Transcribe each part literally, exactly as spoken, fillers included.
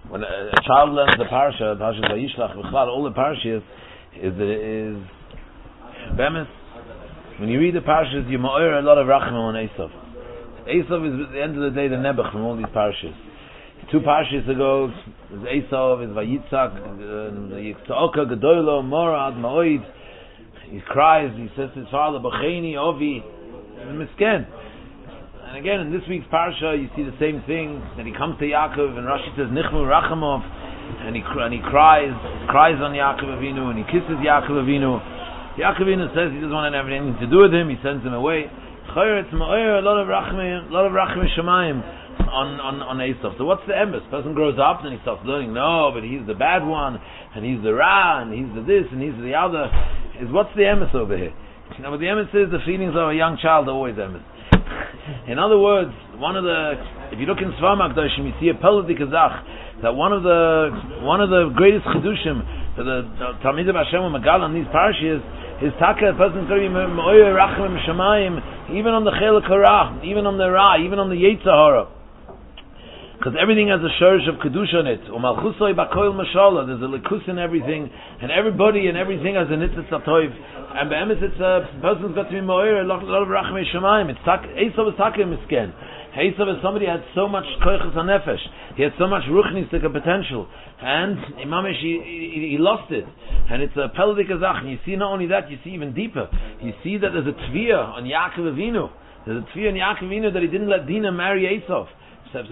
when a, a child learns the parsha, Parshas Vayishlach, all the parshas is is bemis. When you read the parshas, you ma'or a lot of rachmim on Esav. Esav is at the end of the day the nebuch from all these parshas. Two parshas ago, is Esav, is Vayitzak, Yitzhaka, Gedoylo, Morad, Ma'oid. He cries, he says to his father, B'cheini, Ovi, Misken. And again, in this week's parsha, you see the same thing, that he comes to Yaakov, and Rashi says, Nichmu Rachamov, and he, and he cries, cries on Yaakov Avinu, and he kisses Yaakov Avinu. Yaakov Avinu says he doesn't want to have anything to do with him, he sends him away. Chayr, it's Ma'or, a lot of Rachmim, a lot of Rachmim Shemayim on, on, on Esav. So what's the emes? The person grows up and he starts learning, no, but he's the bad one, and he's the Ra, and he's the this, and he's the other. Is what's the emes over here? Now, what the emes is, the feelings of a young child are always emes. In other words, one of the, if you look in Svar Makdoshim, you see a Peladi Kazach, that one of the one of the greatest chidushim that the Talmidim Hashem and Magal on these parashas is taka. A person's going to be me'oyer rachmim shemayim, even on the Chelek Hara, even on the Ra, even on the Yetzer Hara. Because everything has a shorsh of kedusha in it. Umalchusoi bakoil mashallah. There's a likus in everything, and everybody and everything has a nitzitz atoiv. And be'emes, it's a person's got to be mo'ir a lot of rachmei shemayim. It's tak Esav is taka misken. Esav is somebody who had so much koiches hanefesh. He had so much ruchnistic potential, and imamish he, he, he lost it. And it's a peldik azach. And you see not only that, you see even deeper. You see that there's a tviyah on Yaakov Avinu. There's a tviyah on Yaakov Avinu that he didn't let Dinah marry Esav. That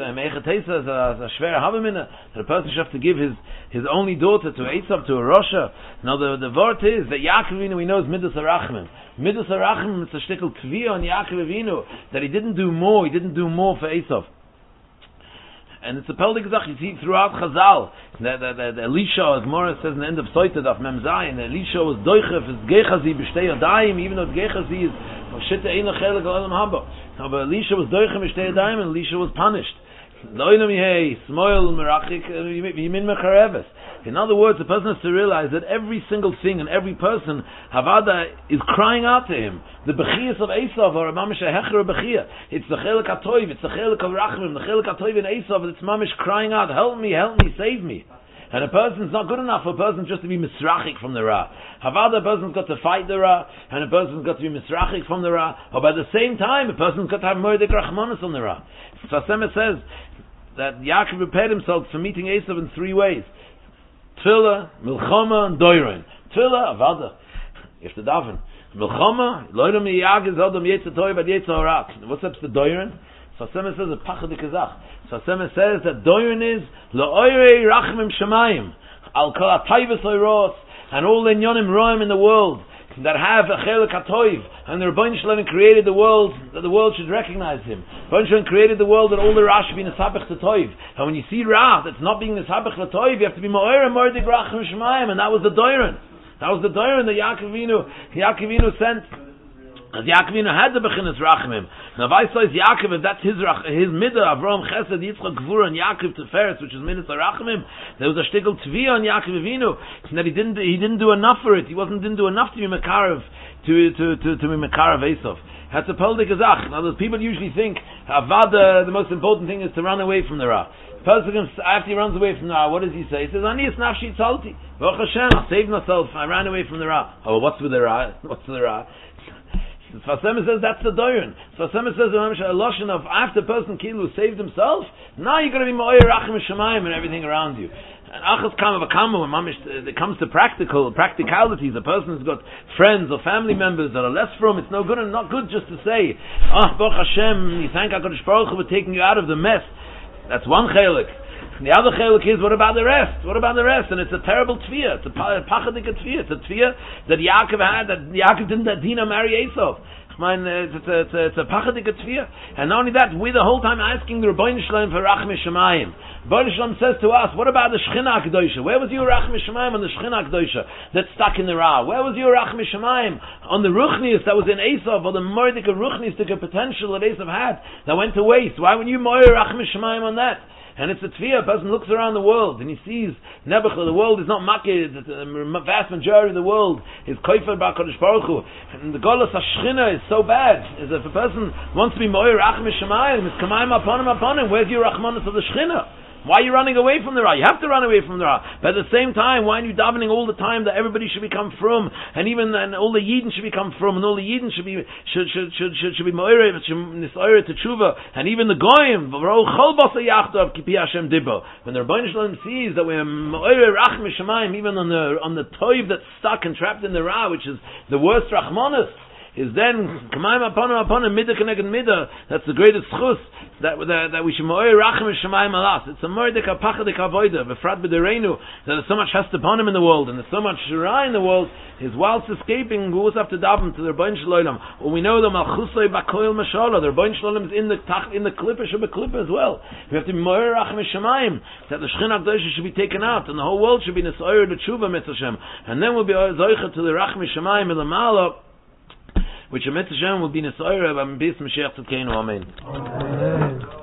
a person should have to give his, his only daughter to Esav, to a Rosha. Now the the word is that Yaakov Avinu, we know, is Midas HaRachmim. Midas HaRachmim is a shtickle tviyah on Yaakov Avinu, that he didn't do more, he didn't do more for Esav. And it's a peldik zach, you see throughout Chazal, that, that, that Elisha, as Morris says in the end of Soitad of Mem Zayin, Elisha was doichef, is gechazi, b'shtei yadayim, even though gechazi is shitta ein lechel g'olam haba. No, but Elisha was doichem b'shtei yadayim, and Elisha was punished. In other words, the person has to realize that every single thing and every person, Havada, is crying out to him. The Bechiyas of Esav, or Mamish Hecher Bechiyah. It's the Chelek HaToiv, it's the Chelek of Rachmim, the Chelek HaToiv in Esav, it's Mamish crying out, help me, help me, save me. And a person's not good enough for a person just to be misrachik from the Ra. Havada, a person's got to fight the Ra, and a person's got to be misrachik from the Ra, or by the same time, a person's got to have Moedik Rachmanis on the Ra. Sasema says that Yaakov prepared himself for meeting Esav in three ways. Tefillah, Milchama, and Doirin. Tefillah, Avada. You have to daven. Milchama, Loidam Yiyag is Odom Yetzer Toiv Ad Yetzer Hara. What's up to Doirin? Sasema says a Pachad Kazach. Sasema says that Doirin is Lo'oirei Rachmim Shemayim Al Kol HaTayvus Oiros, and all the Nyonim Roim in the world that have a Chelek HaToiv, and the Rebbeinu Shalom created the world, that the world should recognize him. Rebbeinu Shalom created the world that all the Ra should be Nesabech to Toiv. And when you see Ra that's not being Nesabech to Toiv, you have to be Mo'er and Mordig Rachim Shemayim, and that was the Doirin. That was the Doirin that Yaakov Avinu, Yaakov Avinu sent. As Yaakov Avinu had the Bechinas Rachmim. Now if I saw Yaakov, if that's his his midah, Avraham Chesed, Yitzchak Gvura, and Yaakov Teferes, which is Midas HaRachmim, there was a shtickle tviyah on Yaakov Avinu, that he didn't he didn't do enough for it. He wasn't didn't do enough to be Mekarev, to to to to be Mekarev Esav. That's a peldik azach. Now, those people usually think Avada, the most important thing is to run away from the Ra. The person, after he runs away from the Ra, what does he say? He says, Ani es nafshi tzalti. Baruch Hashem, I saved myself, I ran away from the Ra. Oh, well, what's with the Ra? What's with the Ra? Sfasema says that's the Doirin. Sfasema says a lotion of after person Kilu saved himself, now you're going to be Mo'er Rachim Shemayim and everything around you. And Achas Kama V'Kama, when Mamish, it comes to practical practicalities, a person has got friends or family members that are less from, it's no good and not good just to say, ah, oh, Baruch Hashem, you thank HaKadosh Baruch Hu for taking you out of the mess. That's one chelik. And the other chelik is, what about the rest? What about the rest? And it's a terrible tviyah. It's a pachadik tviyah. It's a tviyah that Yaakov had, that Yaakov didn't let Dinah marry Esav. I mean, it's a, it's a, it's a pachadik tviyah. And not only that, we're the whole time asking the Rebbeinu Shalom for Rachmei Shemayim. Rebbeinu Shalom says to us, what about the Shechina HaKadosha? Where was your Rachmei Shemayim on the Shechina HaKadosha that's stuck in the Ra? Where was your Rachmei Shemayim on the Ruchnius that was in Esav, or the Mordik of Ruchnius, the potential that Esav had, that went to waste? Why wouldn't you moir Rachmei Shemayim on that? And it's a tefillah. A person looks around the world and he sees Nebuchadnezzar. The world is not makir. The vast majority of the world is koifer b'Hakadosh Baruch Hu. And the golus hashchina is so bad. Is if a person wants to be moir rachmei shemayim, it's kamayim upon him, upon him. Where's your rachmanis of the shchina? Why are you running away from the Ra? You have to run away from the Ra. But at the same time, why are you davening all the time that everybody should become from, and even and all the Yidden should become from, and all the Yidden should be should should should should, should be Moire Nisoire to Tshuva, and even the Goyim when the Rebbeinu Shalom sees that we're Moire Rachim Shamayim, even on the on the Toiv that's stuck and trapped in the Ra, which is the worst Rachmanis, is then Kamayim upon him upon him Midah Keneged Midah. That's the greatest chus that that, that we should Mo'ir Rachim Shemayim Alas. It's a Mordik Apachadik Avoida V'frat B'Dereinu, that there's so much hest upon him in the world, and there's so much Shira in the world. His whilst escaping, we also have to daven to the Rebbeinu Shalom. Well, we know the Malchusay Bakoil Mashallah. The Rebbeinu Shalom is in the tach, in the Klippa Shabbat Klippa as well. We have to be Mo'ir Rachim Shemayim, that the Shechinah Akdosha should be taken out, and the whole world should be Nesoyer the Tshuva Mitzvah Shem, and then we'll be Zoicha to the Rachim Shemayim Elamala, which a Mitzvah Shem will be Nesoyer, but Bis Mashiach Tzidkeinu. Amen.